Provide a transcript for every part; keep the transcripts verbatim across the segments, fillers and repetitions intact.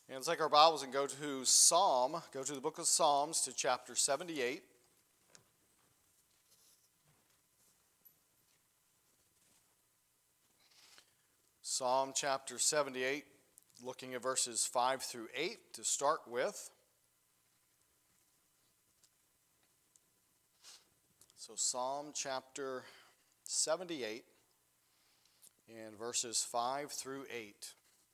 And let's take our Bibles and go to Psalm, go to the book of Psalms to chapter seventy-eight. Psalm chapter seventy-eight, looking at verses five through eight to start with. So Psalm chapter seventy-eight and verses five through eight.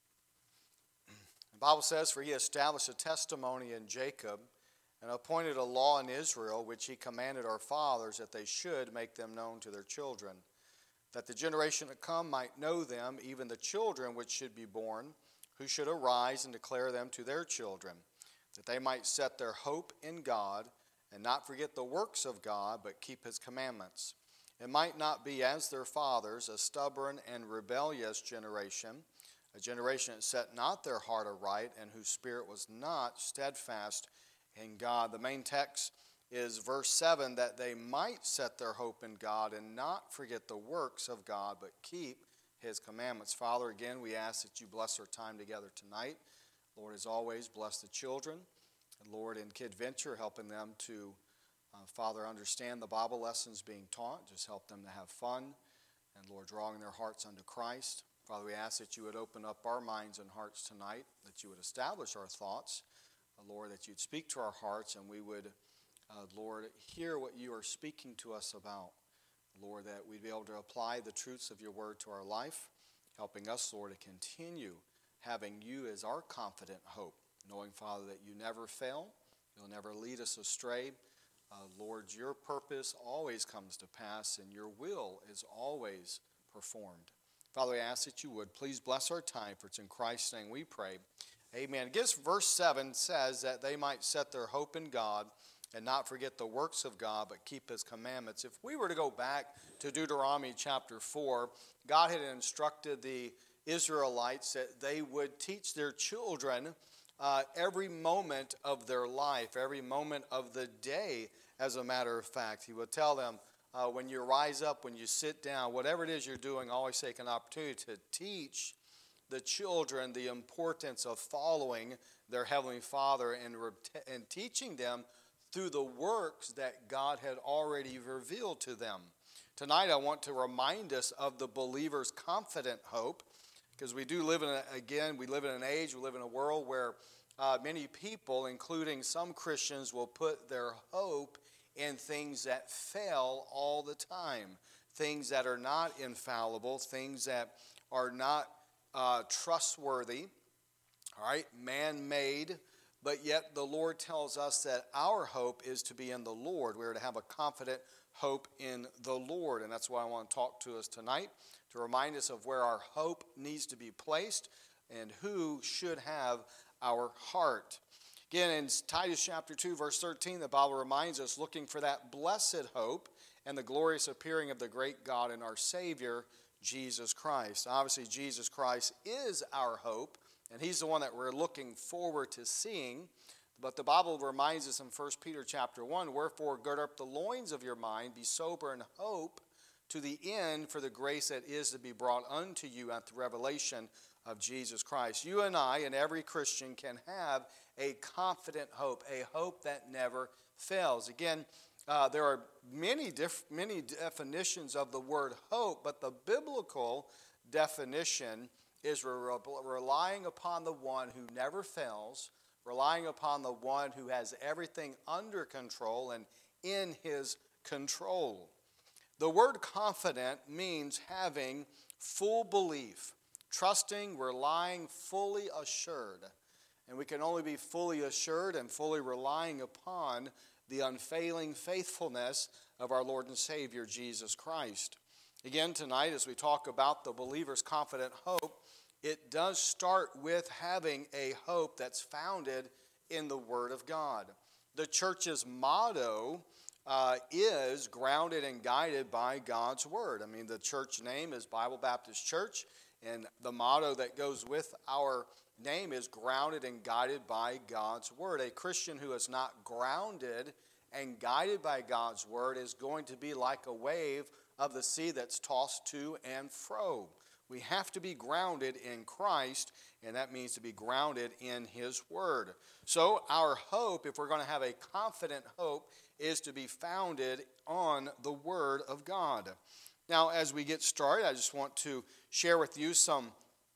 The Bible says, "For he established a testimony in Jacob and appointed a law in Israel, which he commanded our fathers that they should make them known to their children, that the generation to come might know them, even the children which should be born, who should arise and declare them to their children, that they might set their hope in God and not forget the works of God, but keep his commandments. It might not be as their fathers, a stubborn and rebellious generation, a generation that set not their heart aright, and whose spirit was not steadfast in God." The main text is verse seven, that they might set their hope in God and not forget the works of God, but keep his commandments. Father, again, we ask that you bless our time together tonight. Lord, as always, bless the children. And Lord, in Kid Venture, helping them to, uh, Father, understand the Bible lessons being taught. Just help them to have fun. And Lord, drawing their hearts unto Christ. Father, we ask that you would open up our minds and hearts tonight, that you would establish our thoughts. Uh, Lord, that you'd speak to our hearts and we would, uh, Lord, hear what you are speaking to us about. Lord, that we'd be able to apply the truths of your word to our life, helping us, Lord, to continue having you as our confident hope, knowing, Father, that you never fail, you'll never lead us astray. Uh, Lord, your purpose always comes to pass and your will is always performed. Father, I ask that you would please bless our time, for it's in Christ's name we pray. Amen. I guess verse seven says that they might set their hope in God and not forget the works of God, but keep his commandments. If we were to go back to Deuteronomy chapter four, God had instructed the Israelites that they would teach their children uh, every moment of their life, every moment of the day, as a matter of fact. He would tell them, Uh, when you rise up, when you sit down, whatever it is you're doing, always take an opportunity to teach the children the importance of following their Heavenly Father and, and teaching them through the works that God had already revealed to them. Tonight I want to remind us of the believer's confident hope, because we do live in, a, again, we live in an age, we live in a world where uh, many people, including some Christians, will put their hope in things that fail all the time, things that are not infallible, things that are not uh, trustworthy, all right, man-made, but yet the Lord tells us that our hope is to be in the Lord. We are to have a confident hope in the Lord, and that's why I want to talk to us tonight, to remind us of where our hope needs to be placed and who should have our heart. Again, in Titus chapter two, verse thirteen, the Bible reminds us, looking for that blessed hope and the glorious appearing of the great God and our Savior, Jesus Christ. Obviously, Jesus Christ is our hope, and he's the one that we're looking forward to seeing. But the Bible reminds us in First Peter chapter one, "Wherefore gird up the loins of your mind, be sober and hope to the end for the grace that is to be brought unto you at the revelation of Jesus Christ." You and I and every Christian can have a confident hope, a hope that never fails. Again, uh, there are many, diff- many definitions of the word hope, but the biblical definition is re- relying upon the one who never fails, relying upon the one who has everything under control and in his control. The word confident means having full belief, trusting, relying, fully assured. And we can only be fully assured and fully relying upon the unfailing faithfulness of our Lord and Savior, Jesus Christ. Again, tonight, as we talk about the believer's confident hope, it does start with having a hope that's founded in the Word of God. The church's motto uh, is grounded and guided by God's Word. I mean, the church name is Bible Baptist Church, and the motto that goes with our name is grounded and guided by God's Word. A Christian who is not grounded and guided by God's Word is going to be like a wave of the sea that's tossed to and fro. We have to be grounded in Christ, and that means to be grounded in His Word. So our hope, if we're going to have a confident hope, is to be founded on the Word of God. Now, as we get started, I just want to share with you some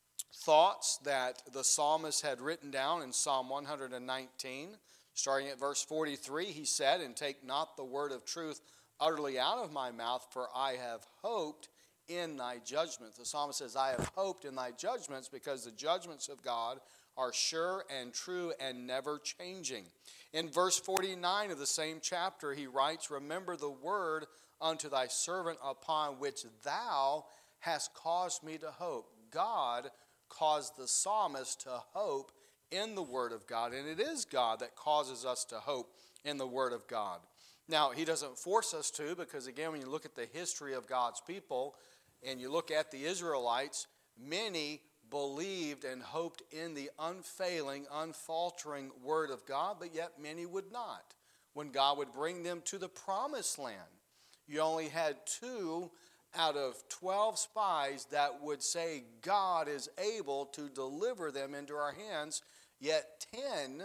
thoughts that the psalmist had written down in Psalm one nineteen. Starting at verse forty-three, he said, "And take not the word of truth utterly out of my mouth, for I have hoped in thy judgments." The psalmist says, I have hoped in thy judgments, because the judgments of God are sure and true and never changing. In verse forty-nine of the same chapter, he writes, "Remember the word unto thy servant, upon which thou hast caused me to hope." God caused the psalmist to hope in the Word of God, and it is God that causes us to hope in the Word of God. Now, He doesn't force us to, because again, when you look at the history of God's people, and you look at the Israelites, many believed and hoped in the unfailing, unfaltering Word of God, but yet many would not. When God would bring them to the promised land, you only had two out of twelve spies that would say God is able to deliver them into our hands, yet ten,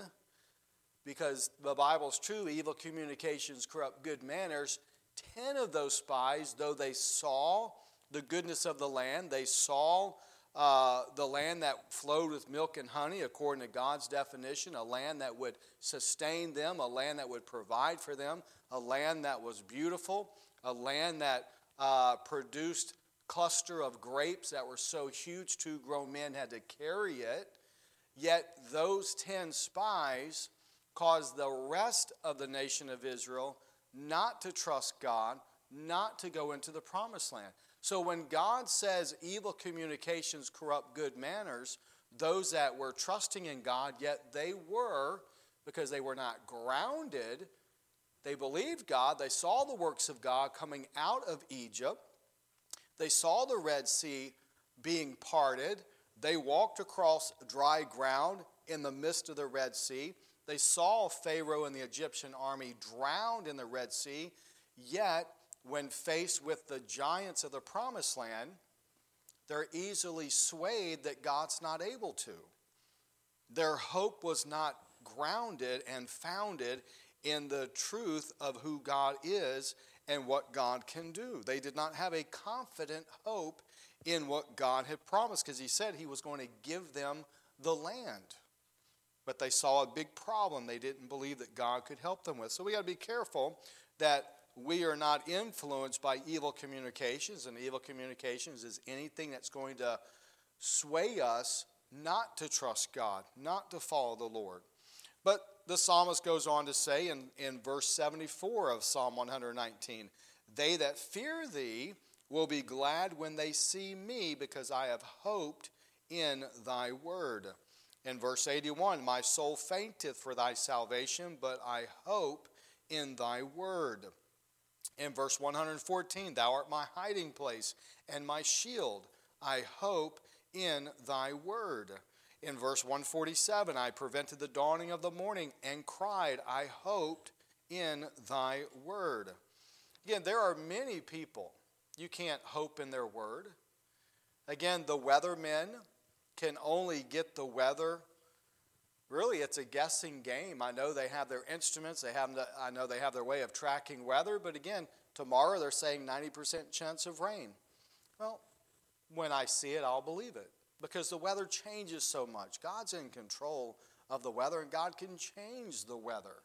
because the Bible's true, evil communications corrupt good manners, ten of those spies, though they saw the goodness of the land, they saw uh, the land that flowed with milk and honey, according to God's definition, a land that would sustain them, a land that would provide for them, a land that was beautiful, a land that Uh, produced cluster of grapes that were so huge two grown men had to carry it. Yet those ten spies caused the rest of the nation of Israel not to trust God, not to go into the promised land. So when God says evil communications corrupt good manners, those that were trusting in God, yet they were, because they were not grounded, they believed God. They saw the works of God coming out of Egypt. They saw the Red Sea being parted. They walked across dry ground in the midst of the Red Sea. They saw Pharaoh and the Egyptian army drowned in the Red Sea. Yet, when faced with the giants of the promised land, they're easily swayed that God's not able to. Their hope was not grounded and founded in the truth of who God is and what God can do. They did not have a confident hope in what God had promised, because He said He was going to give them the land. But they saw a big problem they didn't believe that God could help them with. So we got to be careful that we are not influenced by evil communications, and evil communications is anything that's going to sway us not to trust God, not to follow the Lord. But the psalmist goes on to say in, in verse seventy-four of Psalm one nineteen, "They that fear thee will be glad when they see me, because I have hoped in thy word." In verse eighty-one, "My soul fainteth for thy salvation, but I hope in thy word." In verse one fourteen, "Thou art my hiding place and my shield. I hope in thy word." In verse one forty-seven, "I prevented the dawning of the morning and cried, I hoped in thy word." Again, there are many people you can't hope in their word. Again, the weathermen can only get the weather. Really, it's a guessing game. I know they have their instruments. They have. I know they have their way of tracking weather. But again, tomorrow they're saying ninety percent chance of rain. Well, when I see it, I'll believe it, because the weather changes so much. God's in control of the weather, and God can change the weather.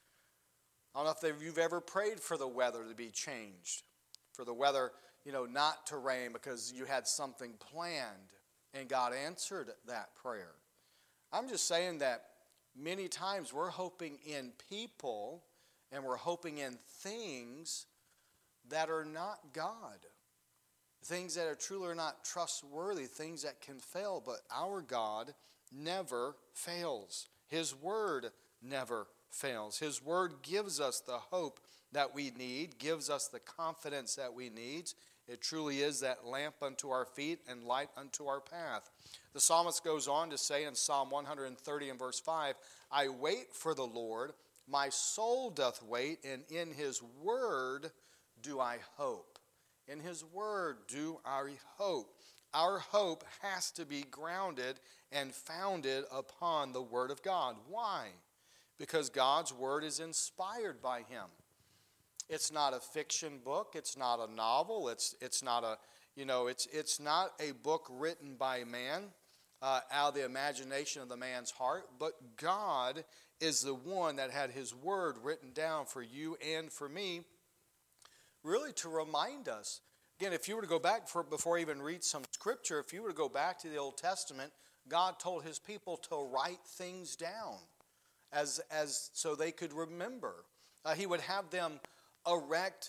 I don't know if you've ever prayed for the weather to be changed, for the weather, you know, not to rain because you had something planned, and God answered that prayer. I'm just saying that many times we're hoping in people and we're hoping in things that are not God. Things that are truly not trustworthy, things that can fail, but our God never fails. His word never fails. His word gives us the hope that we need, gives us the confidence that we need. It truly is that lamp unto our feet and light unto our path. The psalmist goes on to say in Psalm one thirty and verse five, "I wait for the Lord, my soul doth wait, and in his word do I hope." In his word do I hope. Our hope has to be grounded and founded upon the Word of God. Why? Because God's Word is inspired by Him. It's not a fiction book. It's not a novel. It's it's not a you know it's it's not a book written by man uh, out of the imagination of the man's heart. But God is the one that had His Word written down for you and for me, really to remind us. Again, if you were to go back for, before I even read some scripture, if you were to go back to the Old Testament, God told His people to write things down as as so they could remember. Uh, he would have them erect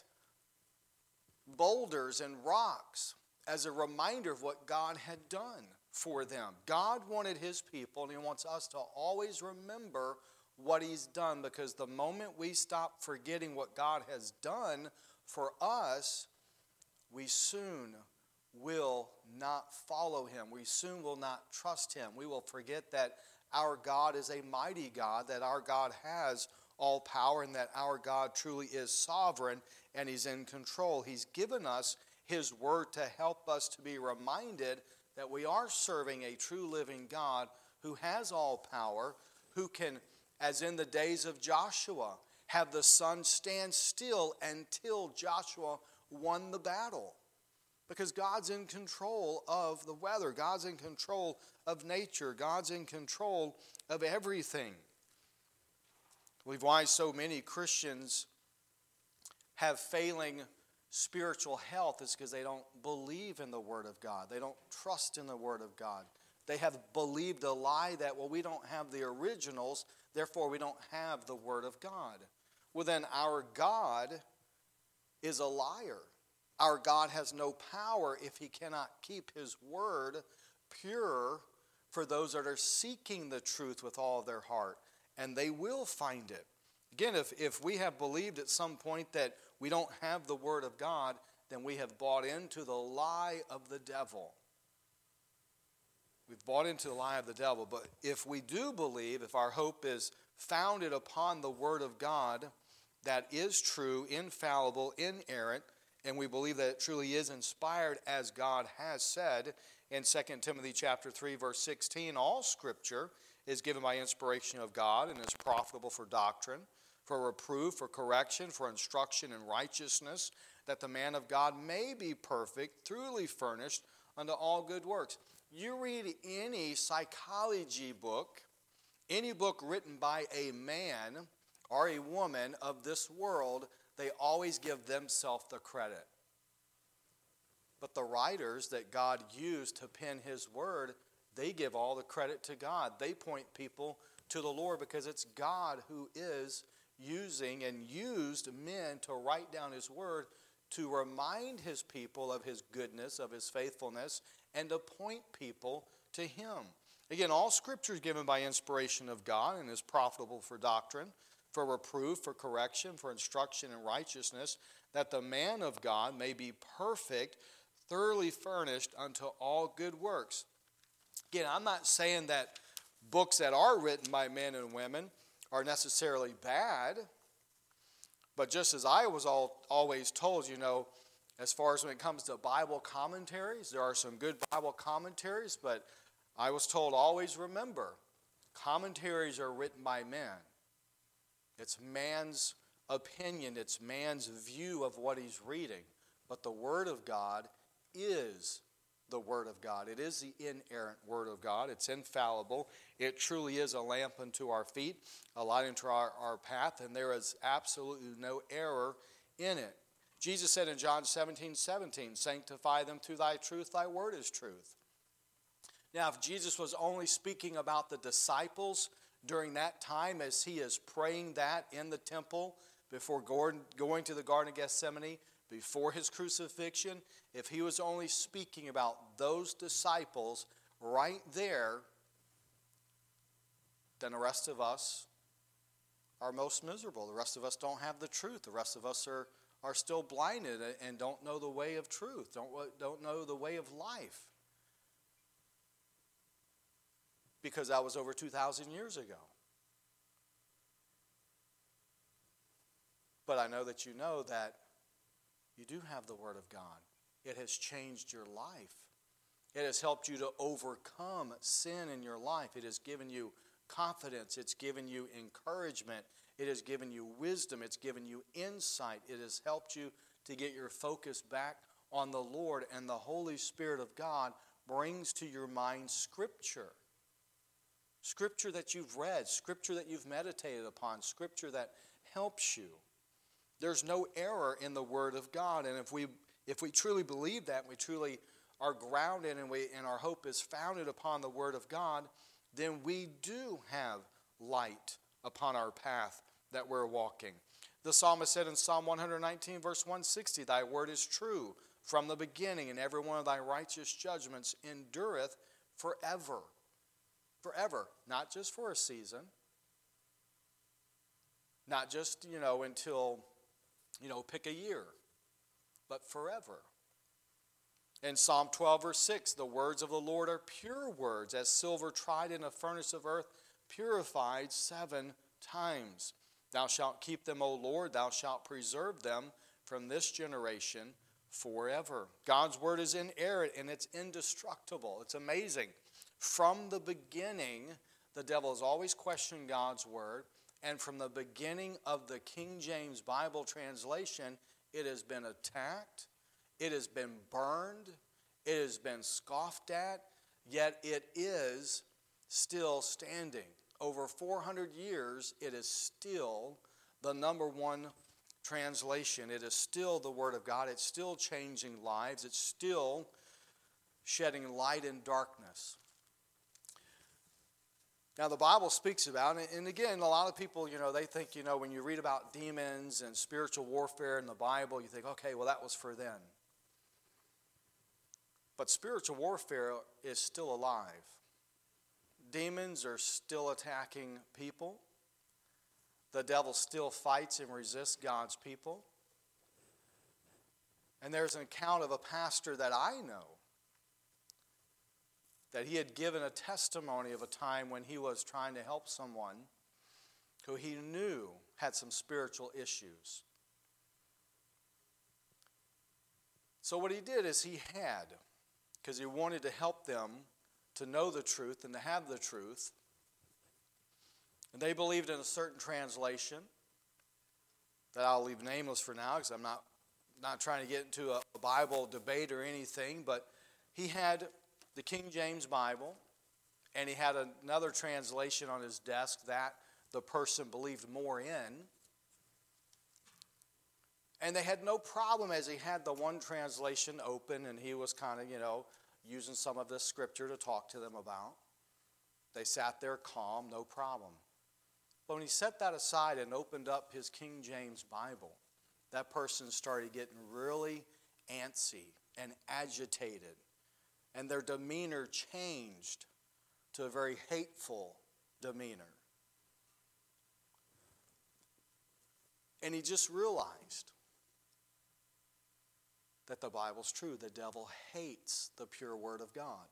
boulders and rocks as a reminder of what God had done for them. God wanted His people, and He wants us to always remember what He's done, because the moment we stop forgetting what God has done for us, we soon will not follow Him. We soon will not trust Him. We will forget that our God is a mighty God, that our God has all power, and that our God truly is sovereign and He's in control. He's given us His Word to help us to be reminded that we are serving a true living God who has all power, who can, as in the days of Joshua, have the sun stand still until Joshua won the battle. Because God's in control of the weather. God's in control of nature. God's in control of everything. I believe why so many Christians have failing spiritual health is because they don't believe in the Word of God. They don't trust in the Word of God. They have believed a lie that, well, we don't have the originals, therefore we don't have the Word of God. Well, then our God is a liar. Our God has no power if He cannot keep His Word pure for those that are seeking the truth with all their heart, and they will find it. Again, if, if we have believed at some point that we don't have the Word of God, then we have bought into the lie of the devil. We've bought into the lie of the devil. But if we do believe, if our hope is founded upon the Word of God, that is true, infallible, inerrant, and we believe that it truly is inspired as God has said in Second Timothy chapter three, verse sixteen, all Scripture is given by inspiration of God and is profitable for doctrine, for reproof, for correction, for instruction in righteousness, that the man of God may be perfect, truly furnished unto all good works. You read any psychology book, any book written by a man or a woman of this world, they always give themselves the credit. But the writers that God used to pen His Word, they give all the credit to God. They point people to the Lord because it's God who is using and used men to write down His Word to remind His people of His goodness, of His faithfulness, and to point people to Him. Again, all Scripture is given by inspiration of God and is profitable for doctrine, for reproof, for correction, for instruction in righteousness, that the man of God may be perfect, thoroughly furnished unto all good works. Again, I'm not saying that books that are written by men and women are necessarily bad, but just as I was all, always told, you know, as far as when it comes to Bible commentaries, there are some good Bible commentaries, but I was told always remember, commentaries are written by men. It's man's opinion, it's man's view of what he's reading. But the Word of God is the Word of God. It is the inerrant Word of God. It's infallible. It truly is a lamp unto our feet, a light unto our, our path, and there is absolutely no error in it. Jesus said in John seventeen seventeen, sanctify them through thy truth, thy word is truth. Now, if Jesus was only speaking about the disciples during that time as he is praying that in the temple before going to the Garden of Gethsemane, before his crucifixion, if he was only speaking about those disciples right there, then the rest of us are most miserable. The rest of us don't have the truth. The rest of us are, are still blinded and don't know the way of truth, don't, don't know the way of life. Because that was over two thousand years ago. But I know that you know that you do have the Word of God. It has changed your life. It has helped you to overcome sin in your life. It has given you confidence. It's given you encouragement. It has given you wisdom. It's given you insight. It has helped you to get your focus back on the Lord. And the Holy Spirit of God brings to your mind Scripture. Scripture that you've read, Scripture that you've meditated upon, Scripture that helps you. There's no error in the Word of God. And if we if we truly believe that, we truly are grounded and, we, and our hope is founded upon the Word of God, then we do have light upon our path that we're walking. The psalmist said in Psalm one nineteen, verse one sixty, Thy word is true from the beginning, and every one of thy righteous judgments endureth forever. Forever. Not just for a season. Not just, you know, until, you know, pick a year. But forever. In Psalm twelve, verse six, the words of the Lord are pure words, as silver tried in a furnace of earth, purified seven times. Thou shalt keep them, O Lord, thou shalt preserve them from this generation forever. God's word is inerrant and it's indestructible. It's amazing. From the beginning, the devil has always questioned God's word, and from the beginning of the King James Bible translation, it has been attacked, it has been burned, it has been scoffed at, yet it is still standing. Over four hundred years, it is still the number one translation. It is still the Word of God. It's still changing lives. It's still shedding light in darkness. Now, the Bible speaks about it, and again, a lot of people, you know, they think, you know, when you read about demons and spiritual warfare in the Bible, you think, okay, well, that was for then. But spiritual warfare is still alive. Demons are still attacking people. The devil still fights and resists God's people. And there's an account of a pastor that I know that he had given a testimony of a time when he was trying to help someone who he knew had some spiritual issues. So what he did is he had, because he wanted to help them to know the truth and to have the truth. And they believed in a certain translation that I'll leave nameless for now because I'm not, not trying to get into a, a Bible debate or anything, but he had the King James Bible, and he had another translation on his desk that the person believed more in. And they had no problem as he had the one translation open, and he was kind of, you know, using some of this scripture to talk to them about. They sat there calm, no problem. But when he set that aside and opened up his King James Bible, that person started getting really antsy and agitated. And their demeanor changed to a very hateful demeanor. And he just realized that the Bible's true. The devil hates the pure Word of God.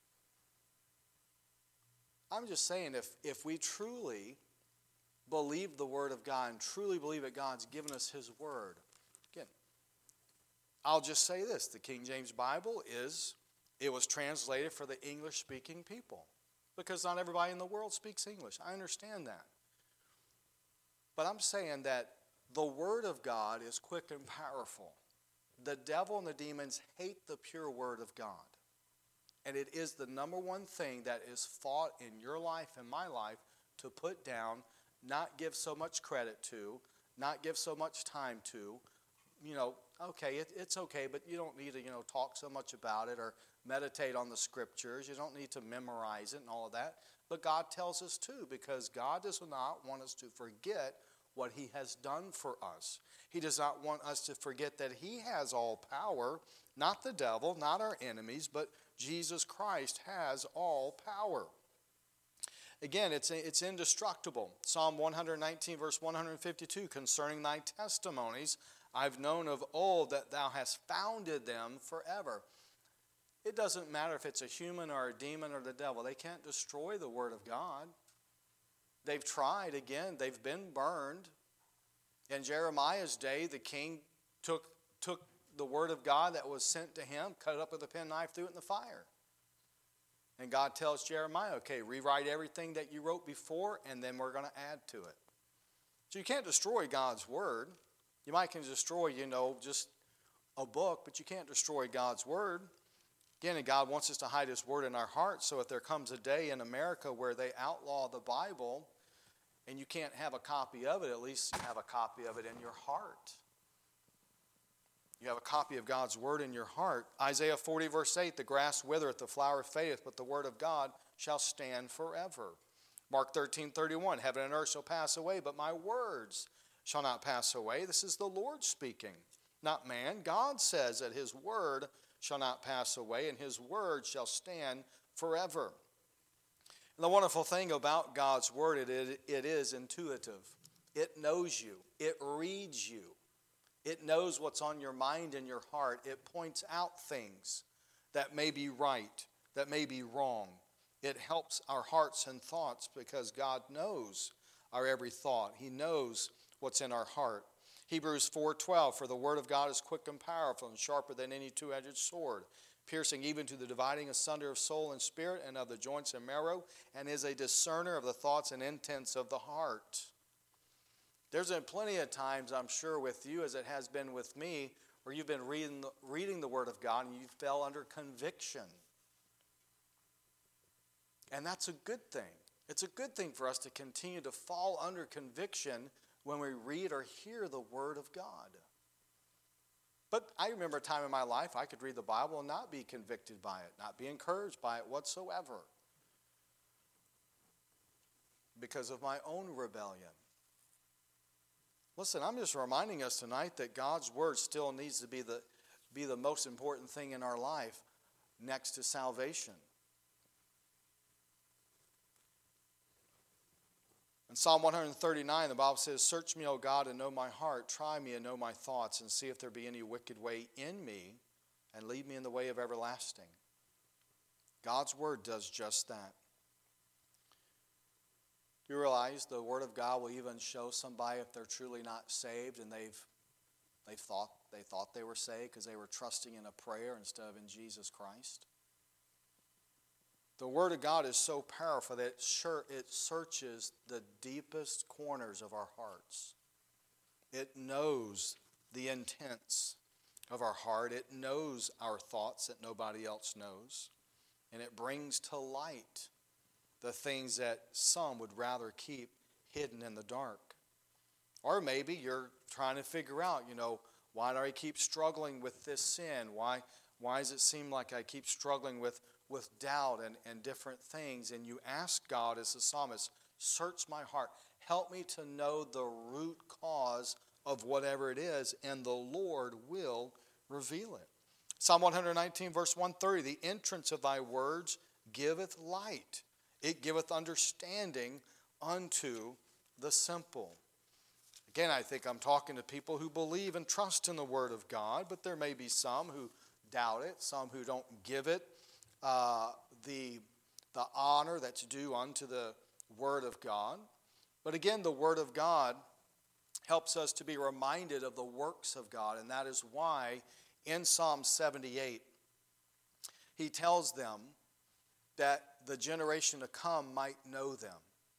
I'm just saying, if, if we truly believe the Word of God and truly believe that God's given us His Word, again, I'll just say this. The King James Bible is, it was translated for the English-speaking people because not everybody in the world speaks English. I understand that. But I'm saying that the Word of God is quick and powerful. The devil and the demons hate the pure Word of God. And it is the number one thing that is fought in your life and my life to put down, not give so much credit to, not give so much time to. You know, okay, it, it's okay, but you don't need to, you know, talk so much about it or meditate on the scriptures. You don't need to memorize it and all of that. But God tells us to, because God does not want us to forget what He has done for us. He does not want us to forget that He has all power, not the devil, not our enemies, but Jesus Christ has all power. Again, it's, it's indestructible. Psalm one nineteen, verse one fifty-two, concerning thy testimonies, I've known of old that thou hast founded them forever. It doesn't matter if it's a human or a demon or the devil. They can't destroy the Word of God. They've tried, again, they've been burned. In Jeremiah's day, the king took, took the Word of God that was sent to him, cut it up with a penknife, threw it in the fire. And God tells Jeremiah, okay, rewrite everything that you wrote before, and then we're going to add to it. So you can't destroy God's word. You might can destroy, you know, just a book, but you can't destroy God's word. Again, and God wants us to hide his word in our hearts, so if there comes a day in America where they outlaw the Bible and you can't have a copy of it, at least you have a copy of it in your heart. You have a copy of God's word in your heart. Isaiah forty verse eight, the grass withereth, the flower fadeth, but the word of God shall stand forever. Mark thirteen thirty-one, heaven and earth shall pass away, but my words shall not pass away. This is the Lord speaking, not man. God says that his word shall not pass away, and his word shall stand forever. And the wonderful thing about God's word, it, it, it is intuitive. It knows you. It reads you. It knows what's on your mind and your heart. It points out things that may be right, that may be wrong. It helps our hearts and thoughts because God knows our every thought. He knows what's in our heart. Hebrews four twelve, for the word of God is quick and powerful and sharper than any two-edged sword, piercing even to the dividing asunder of soul and spirit and of the joints and marrow, and is a discerner of the thoughts and intents of the heart. There's been plenty of times, I'm sure, with you, as it has been with me, where you've been reading the, reading the Word of God and you fell under conviction. And that's a good thing. It's a good thing for us to continue to fall under conviction when we read or hear the Word of God. But I remember a time in my life I could read the Bible and not be convicted by it, not be encouraged by it whatsoever, because of my own rebellion. Listen, I'm just reminding us tonight that God's word still needs to be the, be the most important thing in our life next to salvation. In Psalm one thirty-nine, the Bible says, search me, O God, and know my heart. Try me and know my thoughts, and see if there be any wicked way in me, and lead me in the way of everlasting. God's word does just that. You realize the word of God will even show somebody if they're truly not saved and they've they thought they thought they were saved because they were trusting in a prayer instead of in Jesus Christ. The word of God is so powerful that it, sure, it searches the deepest corners of our hearts. It knows the intents of our heart. It knows our thoughts that nobody else knows. And it brings to light the things that some would rather keep hidden in the dark. Or maybe you're trying to figure out, you know, why do I keep struggling with this sin? Why, why does it seem like I keep struggling with, with doubt and, and different things? And you ask God as the psalmist, search my heart. Help me to know the root cause of whatever it is, and the Lord will reveal it. Psalm one nineteen, verse one thirty, the entrance of thy words giveth light. It giveth understanding unto the simple. Again, I think I'm talking to people who believe and trust in the Word of God, but there may be some who doubt it, some who don't give it uh, the, the honor that's due unto the Word of God. But again, the Word of God helps us to be reminded of the works of God, and that is why in Psalm seventy-eight, he tells them that the generation to come might know them.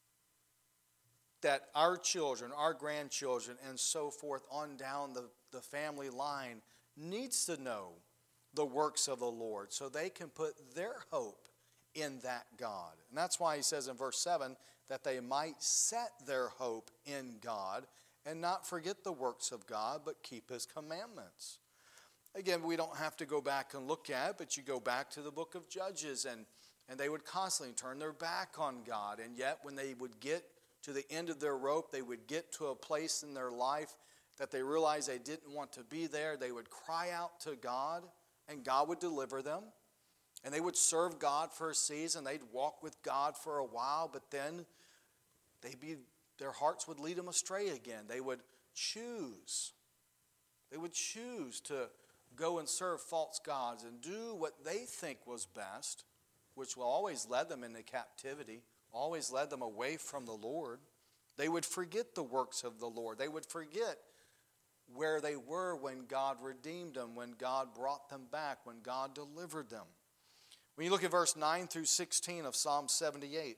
That our children, our grandchildren, and so forth on down the, the family line needs to know the works of the Lord so they can put their hope in that God. And that's why he says in verse seven that they might set their hope in God and not forget the works of God, but keep his commandments. Again, we don't have to go back and look at it, but you go back to the book of Judges, and And they would constantly turn their back on God. And yet when they would get to the end of their rope, they would get to a place in their life that they realized they didn't want to be there. They would cry out to God, and God would deliver them. And they would serve God for a season. They'd walk with God for a while, but then they'd be, their hearts would lead them astray again. They would choose. They would choose to go and serve false gods and do what they think was best, which will always lead them into captivity, always led them away from the Lord. They would forget the works of the Lord. They would forget where they were when God redeemed them, when God brought them back, when God delivered them. When you look at verse nine through sixteen of Psalm seventy-eight,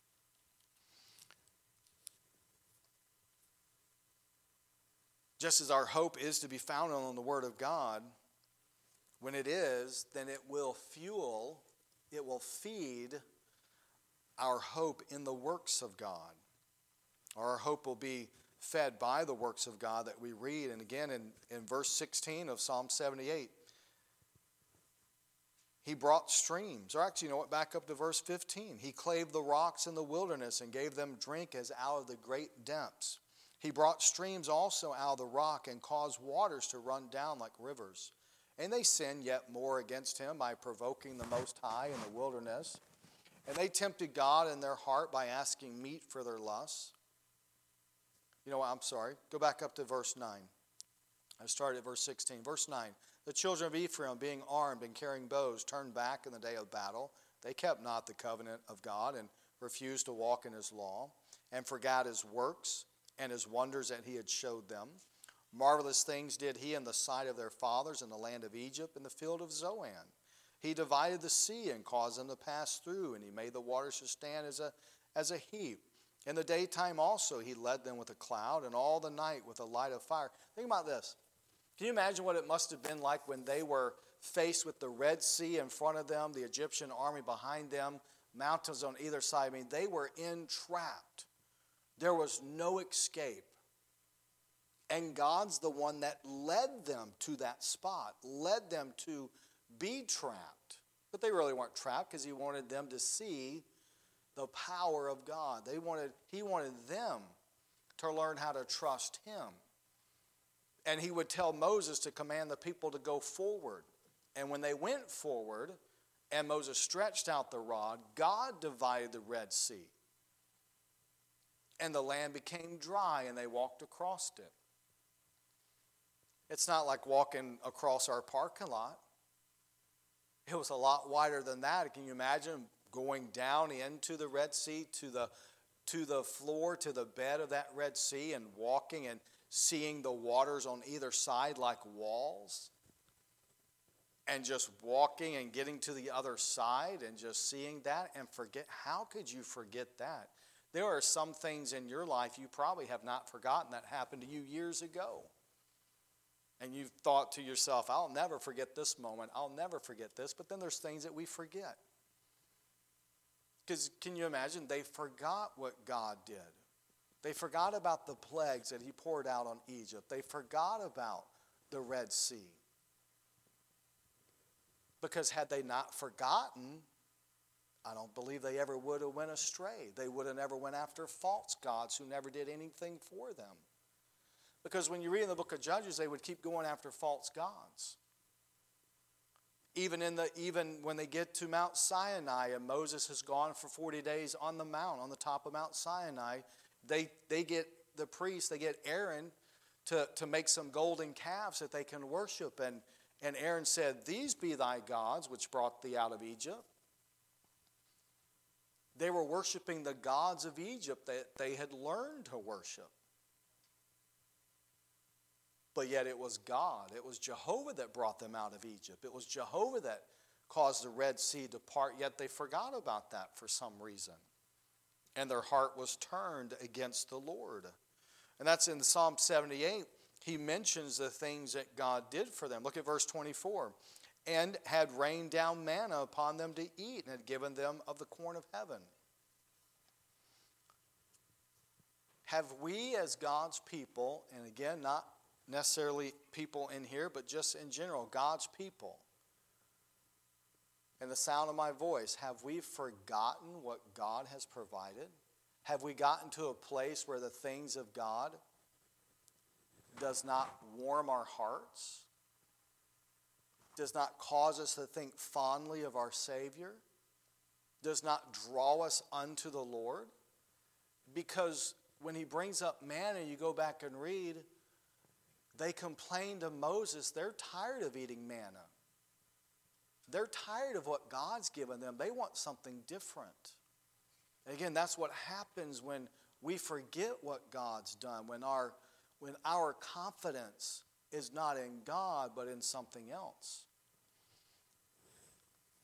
just as our hope is to be founded on the Word of God, when it is, then it will fuel, it will feed our hope in the works of God. Our hope will be fed by the works of God that we read. And again, in, in verse sixteen of Psalm seventy-eight, he brought streams. Or actually, you know what? Back up to verse fifteen. He clave the rocks in the wilderness and gave them drink as out of the great depths. He brought streams also out of the rock and caused waters to run down like rivers. And they sinned yet more against him by provoking the Most High in the wilderness. And they tempted God in their heart by asking meat for their lusts. You know what? I'm sorry. Go back up to verse nine. I started at verse sixteen. Verse nine. The children of Ephraim, being armed and carrying bows, turned back in the day of battle. They kept not the covenant of God and refused to walk in his law, and forgot his works and his wonders that he had showed them. Marvelous things did he in the sight of their fathers in the land of Egypt, in the field of Zoan. He divided the sea and caused them to pass through, and he made the waters to stand as a, as a heap. In the daytime also he led them with a cloud, and all the night with a light of fire. Think about this. Can you imagine what it must have been like when they were faced with the Red Sea in front of them, the Egyptian army behind them, mountains on either side? I mean, they were entrapped. There was no escape. And God's the one that led them to that spot, led them to be trapped. But they really weren't trapped because he wanted them to see the power of God. They wanted, he wanted them to learn how to trust him. And he would tell Moses to command the people to go forward. And when they went forward and Moses stretched out the rod, God divided the Red Sea. And the land became dry and they walked across it. It's not like walking across our parking lot. It was a lot wider than that. Can you imagine going down into the Red Sea, to the, to the floor, to the bed of that Red Sea, and walking and seeing the waters on either side like walls, and just walking and getting to the other side and just seeing that and forget? How could you forget that? There are some things in your life you probably have not forgotten that happened to you years ago. And you've thought to yourself, I'll never forget this moment. I'll never forget this. But then there's things that we forget. Because can you imagine? They forgot what God did. They forgot about the plagues that he poured out on Egypt. They forgot about the Red Sea. Because had they not forgotten, I don't believe they ever would have went astray. They would have never went after false gods who never did anything for them. Because when you read in the book of Judges, they would keep going after false gods. Even in the even when they get to Mount Sinai and Moses has gone for forty days on the mount, on the top of Mount Sinai, they they get the priests, they get Aaron to, to make some golden calves that they can worship. And, and Aaron said, "These be thy gods which brought thee out of Egypt." They were worshiping the gods of Egypt that they had learned to worship. But yet it was God, it was Jehovah that brought them out of Egypt. It was Jehovah that caused the Red Sea to part, yet they forgot about that for some reason. And their heart was turned against the Lord. And that's in Psalm seventy-eight. He mentions the things that God did for them. Look at verse twenty-four. And had rained down manna upon them to eat, and had given them of the corn of heaven. Have we as God's people, and again, not necessarily people in here, but just in general, God's people, in the sound of my voice, have we forgotten what God has provided? Have we gotten to a place where the things of God does not warm our hearts? Does not cause us to think fondly of our Savior? Does not draw us unto the Lord? Because when he brings up manna, you go back and read, they complained to Moses, they're tired of eating manna. They're tired of what God's given them. They want something different. And again, that's what happens when we forget what God's done, when our, when our confidence is not in God, but in something else.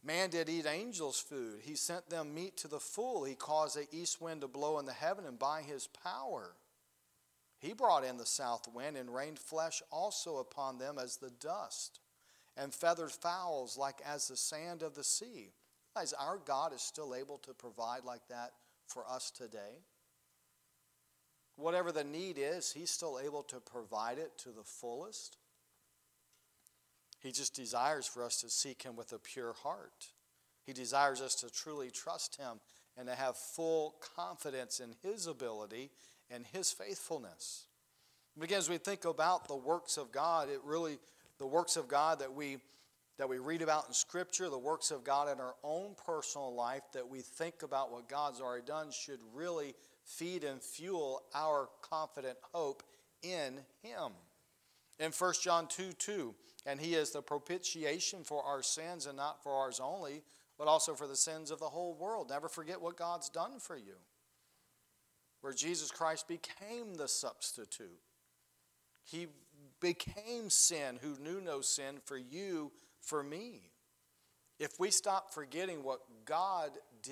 Man did eat angels' food. He sent them meat to the full. He caused the east wind to blow in the heaven, and by his power he brought in the south wind and rained flesh also upon them as the dust, and feathered fowls like as the sand of the sea. Guys, our God is still able to provide like that for us today. Whatever the need is, he's still able to provide it to the fullest. He just desires for us to seek him with a pure heart. He desires us to truly trust him and to have full confidence in his ability and his faithfulness. But again, as we think about the works of God, it really, the works of God that we that we read about in Scripture, the works of God in our own personal life, that we think about what God's already done, should really feed and fuel our confident hope in him. In First John two two, and he is the propitiation for our sins, and not for ours only, but also for the sins of the whole world. Never forget what God's done for you, where Jesus Christ became the substitute. He became sin who knew no sin for you, for me. If we stop forgetting what God did,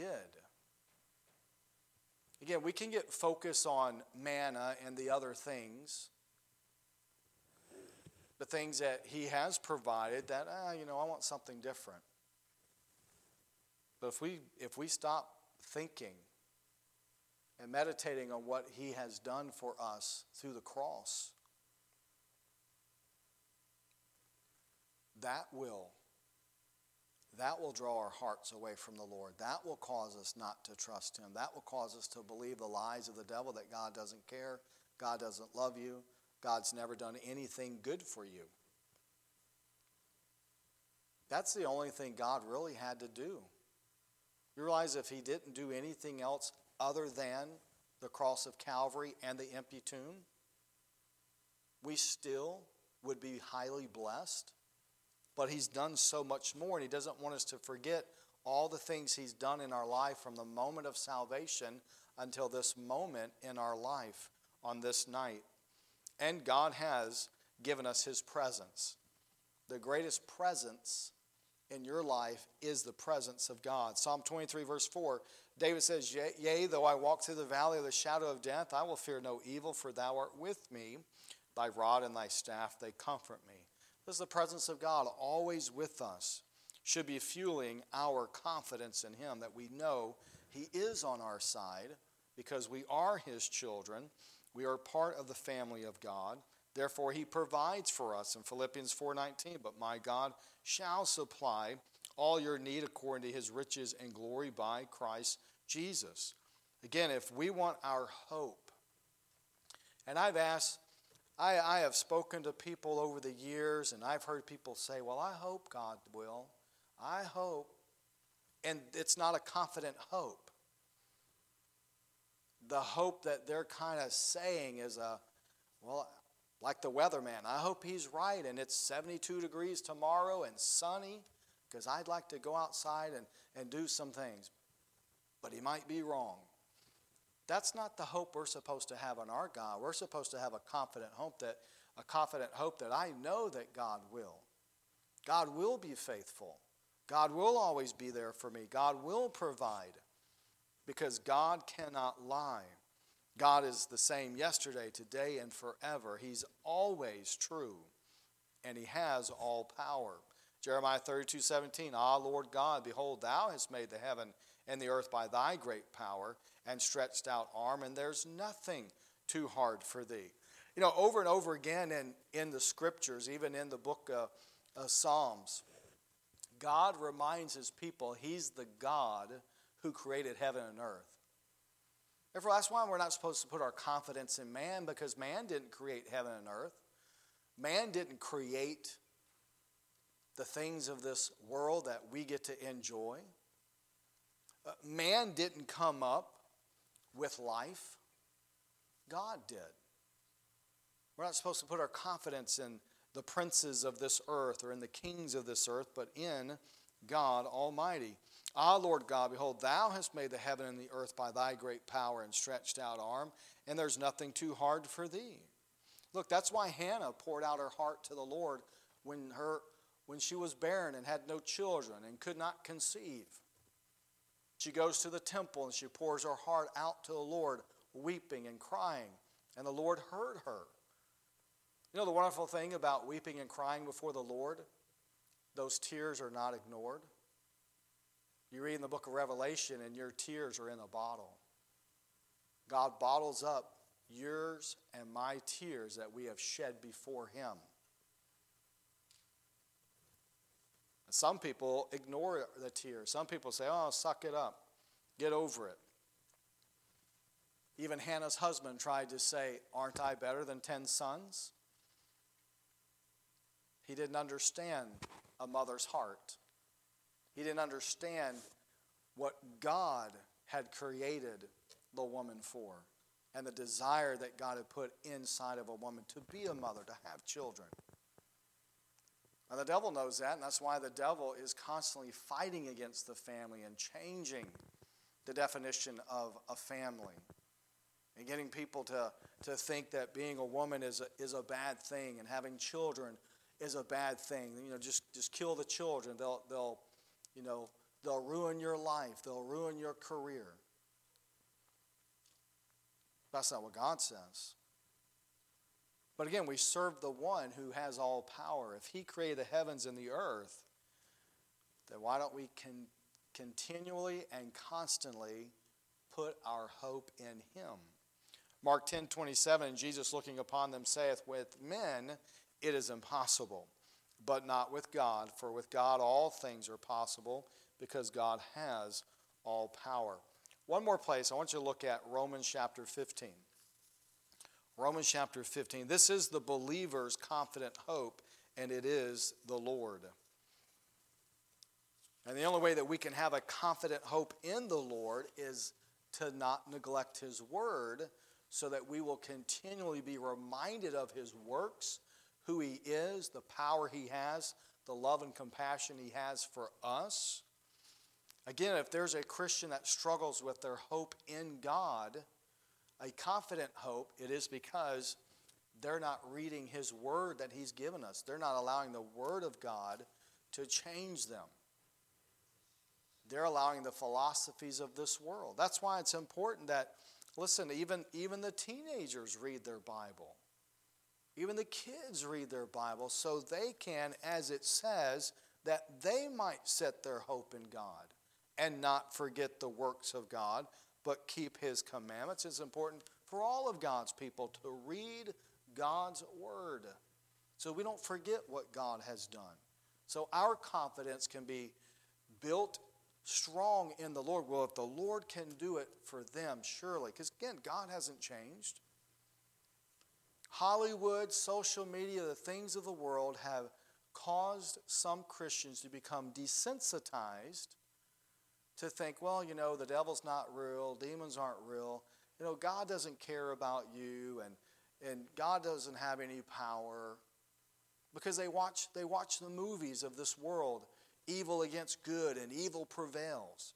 again, we can get focused on manna and the other things, the things that he has provided that, ah, you know, I want something different. But if we if we stop thinking and meditating on what he has done for us through the cross, that will that will draw our hearts away from the Lord. That will cause us not to trust him. That will cause us to believe the lies of the devil, that God doesn't care, God doesn't love you, God's never done anything good for you. That's the only thing God really had to do. You realize if he didn't do anything else other than the cross of Calvary and the empty tomb, we still would be highly blessed. But he's done so much more, and he doesn't want us to forget all the things he's done in our life from the moment of salvation until this moment in our life on this night. And God has given us his presence. The greatest presence in your life is the presence of God. Psalm twenty-three, verse four, David says, Yea, yea, though I walk through the valley of the shadow of death, I will fear no evil, for thou art with me. Thy rod and thy staff, they comfort me. This is the presence of God always with us. Should be fueling our confidence in him, that we know he is on our side because we are his children. We are part of the family of God. Therefore, he provides for us in Philippians four nineteen. But my God shall supply all your need according to his riches and glory by Christ Jesus. Again, if we want our hope, and I've asked, I, I have spoken to people over the years, and I've heard people say, well, I hope God will. I hope. And it's not a confident hope. The hope that they're kind of saying is a, well, like the weatherman, I hope he's right, and it's seventy-two degrees tomorrow and sunny, because I'd like to go outside and, and do some things. But he might be wrong. That's not the hope we're supposed to have on our God. We're supposed to have a confident hope that a confident hope that I know that God will. God will be faithful. God will always be there for me. God will provide, because God cannot lie. God is the same yesterday, today, and forever. He's always true, and he has all power. Jeremiah thirty-two seventeen, Ah, Lord God, behold, thou hast made the heaven and the earth by thy great power and stretched out arm, and there's nothing too hard for thee. You know, over and over again in, in the scriptures, even in the book of uh, Psalms, God reminds his people he's the God who created heaven and earth. Therefore, that's why we're not supposed to put our confidence in man, because man didn't create heaven and earth. Man didn't create the things of this world that we get to enjoy. Uh, man didn't come up with life. God did. We're not supposed to put our confidence in the princes of this earth or in the kings of this earth, but in God Almighty. Ah, Lord God, behold, thou hast made the heaven and the earth by thy great power and stretched out arm, and there's nothing too hard for thee. Look, that's why Hannah poured out her heart to the Lord when her when she was barren and had no children and could not conceive. She goes to the temple and she pours her heart out to the Lord, weeping and crying, and the Lord heard her. You know the wonderful thing about weeping and crying before the Lord? Those tears are not ignored. You read in the book of Revelation and your tears are in a bottle. God bottles up yours and my tears that we have shed before him. Some people ignore the tears. Some people say, oh, suck it up. Get over it. Even Hannah's husband tried to say, aren't I better than ten sons? He didn't understand a mother's heart. He didn't understand what God had created the woman for and the desire that God had put inside of a woman to be a mother, to have children. And the devil knows that, and that's why the devil is constantly fighting against the family and changing the definition of a family and getting people to, to think that being a woman is a, is a bad thing and having children is a bad thing. You know, just, just kill the children. They'll, they'll, you know, they'll ruin your life. They'll ruin your career. That's not what God says. But again, we serve the one who has all power. If he created the heavens and the earth, then why don't we con- continually and constantly put our hope in him? Mark ten twenty-seven, Jesus looking upon them saith, with men it is impossible, but not with God. For with God all things are possible, because God has all power. One more place, I want you to look at Romans chapter fifteen. Romans chapter fifteen. This is the believer's confident hope, and it is the Lord. And the only way that we can have a confident hope in the Lord is to not neglect his word, so that we will continually be reminded of his works, who he is, the power he has, the love and compassion he has for us. Again, if there's a Christian that struggles with their hope in God, a confident hope, it is because they're not reading his word that he's given us. They're not allowing the word of God to change them. They're allowing the philosophies of this world. That's why it's important that, listen, even, even the teenagers read their Bible. Even the kids read their Bible so they can, as it says, that they might set their hope in God and not forget the works of God, but keep his commandments. It's important for all of God's people to read God's word so we don't forget what God has done. So our confidence can be built strong in the Lord. Well, if the Lord can do it for them, surely. Because again, God hasn't changed. Hollywood, social media, the things of the world have caused some Christians to become desensitized to think, well, you know, the devil's not real, demons aren't real, you know, God doesn't care about you, and, and God doesn't have any power. Because they watch, they watch the movies of this world, evil against good, and evil prevails.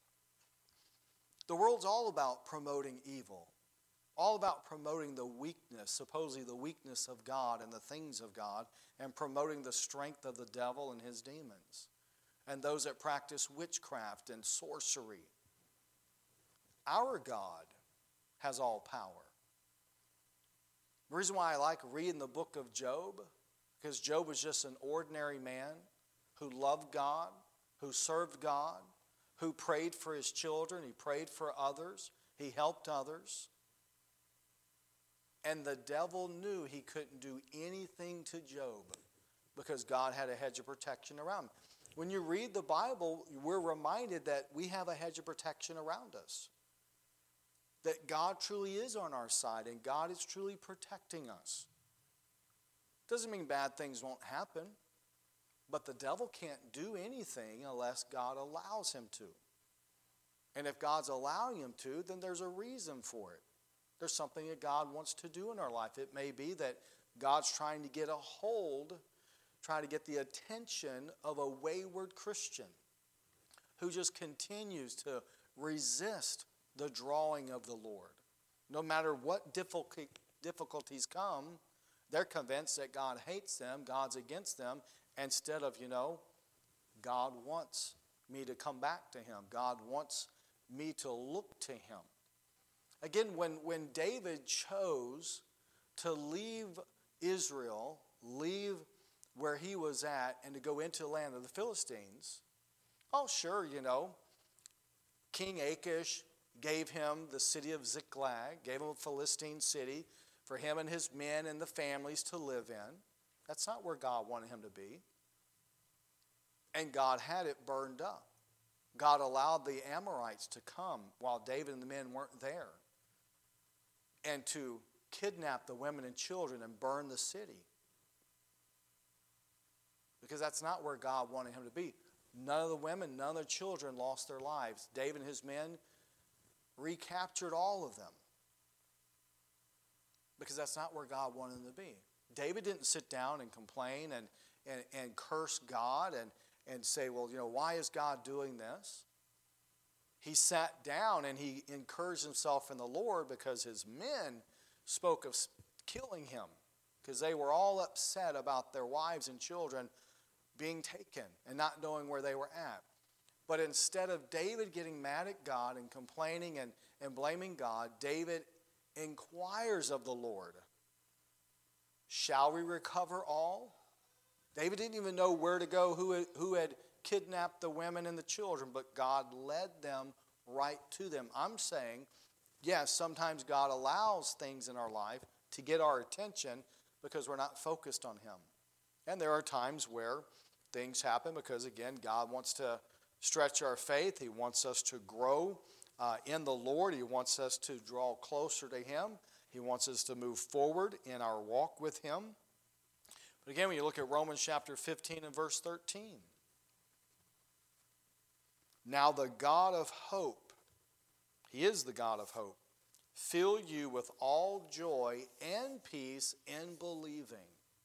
The world's all about promoting evil, all about promoting the weakness, supposedly the weakness of God and the things of God, and promoting the strength of the devil and his demons, and those that practice witchcraft and sorcery. Our God has all power. The reason why I like reading the book of Job, because Job was just an ordinary man who loved God, who served God, who prayed for his children, he prayed for others, he helped others. And the devil knew he couldn't do anything to Job because God had a hedge of protection around him. When you read the Bible, we're reminded that we have a hedge of protection around us. That God truly is on our side and God is truly protecting us. Doesn't mean bad things won't happen, but the devil can't do anything unless God allows him to. And if God's allowing him to, then there's a reason for it. There's something that God wants to do in our life. It may be that God's trying to get a hold, trying to get the attention of a wayward Christian who just continues to resist the drawing of the Lord. No matter what difficulties come, they're convinced that God hates them, God's against them, instead of, you know, God wants me to come back to him. God wants me to look to him. Again, when, when David chose to leave Israel, leave where he was at, and to go into the land of the Philistines, oh, sure, you know, King Achish gave him the city of Ziklag, gave him a Philistine city for him and his men and the families to live in. That's not where God wanted him to be. And God had it burned up. God allowed the Amorites to come while David and the men weren't there, and to kidnap the women and children and burn the city. Because that's not where God wanted him to be. None of the women, none of the children lost their lives. David and his men recaptured all of them. Because that's not where God wanted them to be. David didn't sit down and complain and, and, and curse God and, and say, well, you know, why is God doing this? He sat down and he encouraged himself in the Lord because his men spoke of killing him, because they were all upset about their wives and children being taken and not knowing where they were at. But instead of David getting mad at God and complaining and, and blaming God, David inquires of the Lord, shall we recover all? David didn't even know where to go, who had, who had kidnapped the women and the children, but God led them right to them. I'm saying, yes, sometimes God allows things in our life to get our attention because we're not focused on him. And there are times where things happen because, again, God wants to stretch our faith. He wants us to grow uh, in the Lord. He wants us to draw closer to him. He wants us to move forward in our walk with him. But again, when you look at Romans chapter fifteen and verse thirteen, now the God of hope, he is the God of hope, fill you with all joy and peace in believing.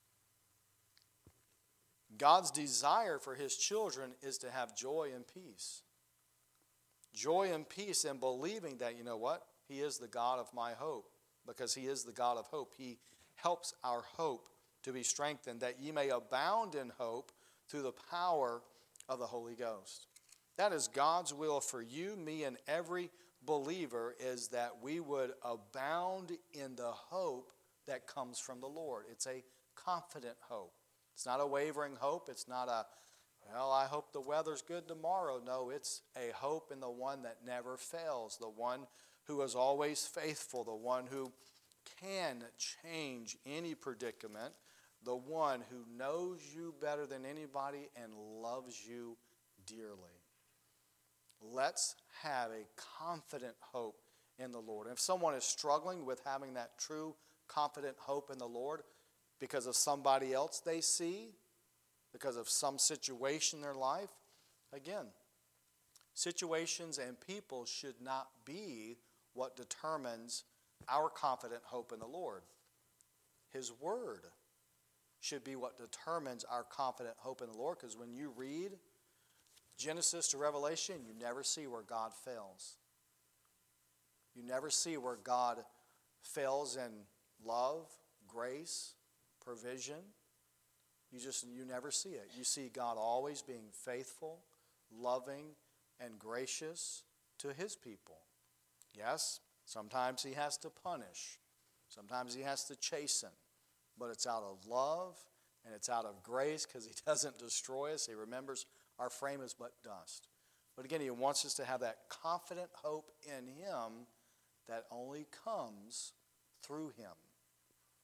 God's desire for his children is to have joy and peace. Joy and peace in believing that, you know what? He is the God of my hope, because he is the God of hope. He helps our hope to be strengthened, that ye may abound in hope through the power of the Holy Ghost. That is God's will for you, me, and every believer, is that we would abound in the hope that comes from the Lord. It's a confident hope. It's not a wavering hope. It's not a, well, I hope the weather's good tomorrow. No, it's a hope in the one that never fails, the one who is always faithful, the one who can change any predicament, the one who knows you better than anybody and loves you dearly. Let's have a confident hope in the Lord. And if someone is struggling with having that true confident hope in the Lord because of somebody else they see, because of some situation in their life, again, situations and people should not be what determines our confident hope in the Lord. His word should be what determines our confident hope in the Lord, because when you read Genesis to Revelation, you never see where God fails. You never see where God fails in love, grace, provision. You just, you never see it. You see God always being faithful, loving, and gracious to his people. Yes, sometimes he has to punish. Sometimes he has to chasten. But it's out of love and it's out of grace, because he doesn't destroy us. He remembers our frame is but dust. But again, he wants us to have that confident hope in him that only comes through him.